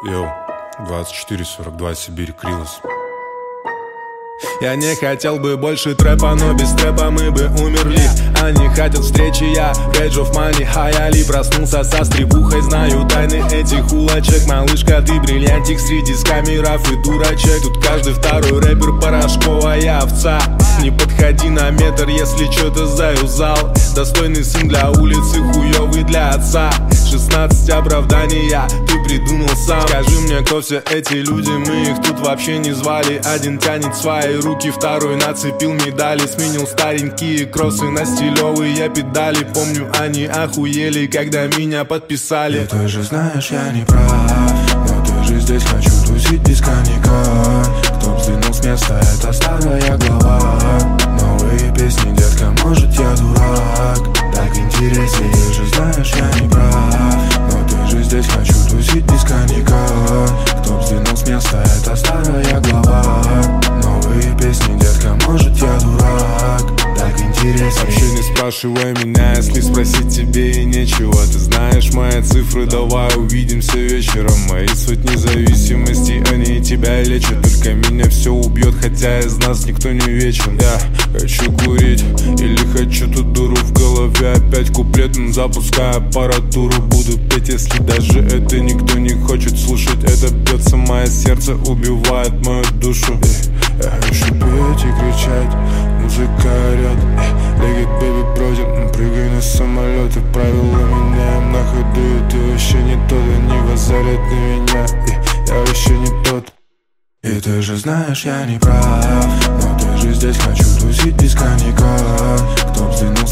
Йоу, 24-42, Сибирь, Крилос. Я не хотел бы больше трэпа, но без трэпа мы бы умерли. Они хотят встречи, я Rage of Money, Хайали. Проснулся со стребухой, знаю тайны этих улочек. Малышка, ты бриллиантик среди скамеров и дурачек. Тут каждый второй рэпер порошковая овца. Не подходи на метр, если что-то заюзал. Достойный сын для улицы, хуёвый для отца. 16 оправданий ты придумал сам. Скажи мне, кто все эти люди, мы их тут вообще не звали. Один тянет свои руки, второй нацепил медали. Сменил старенькие кроссы на стилевые педали. Помню, они охуели, когда меня подписали. И ты же знаешь, я не прав, но ты же здесь, хочу тусить без коньяка. Кто сдвинул с места, это старая глава. Новые песни, детка, может я дурак. Так интереснее, ты же знаешь, я не прав, но ты же здесь, хочу тусить без коньяка. Кто сдвинул с места, это старая глава. Новые песни, детка, может я дурак. Так интереснее. Вообще не спрашивай меня, если спросить тебе и нечего. Ты знаешь мои цифры, давай увидимся вечером. Мои сотни зависимостей, они тебя лечат. Только меня все убьет, хотя из нас никто не вечен. Я хочу курить или хочу ту дуру в голове. Опять куплетом запускаю аппаратуру. Буду петь, если даже это никто не хочет слушать. Это бьется мое сердце, убивает мою душу. Я хочу петь и кричать, музыка орёт. Легит, бэби, бродим, прыгай на самолеты. Правила меняем на ходу, и ты вообще не тот. Они базарят на меня, я вообще не тот. И ты же знаешь, я не прав, но ты же здесь, хочу тусить без коньяка. Кто сдвинул